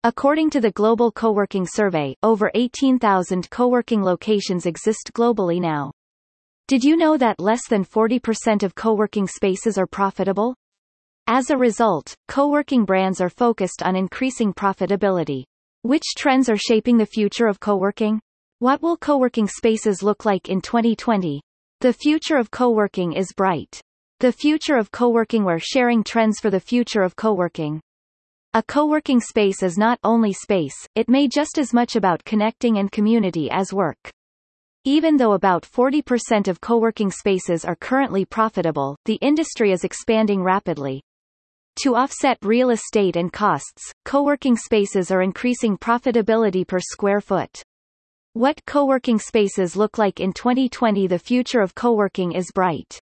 According to the Global Coworking Survey, over 18,000 coworking locations exist globally now. Did you know that less than 40% of coworking spaces are profitable? As a result, coworking brands are focused on increasing profitability. Which trends are shaping the future of coworking? What will coworking spaces look like in 2020? The future of coworking is bright. The future of coworking. We're sharing trends for the future of coworking. A coworking space is not only space, it may just as much about connecting and community as work. Even though about 40% of coworking spaces are currently profitable, the industry is expanding rapidly. To offset real estate and costs, coworking spaces are increasing profitability per square foot. What coworking spaces look like in 2020? The future of coworking is bright.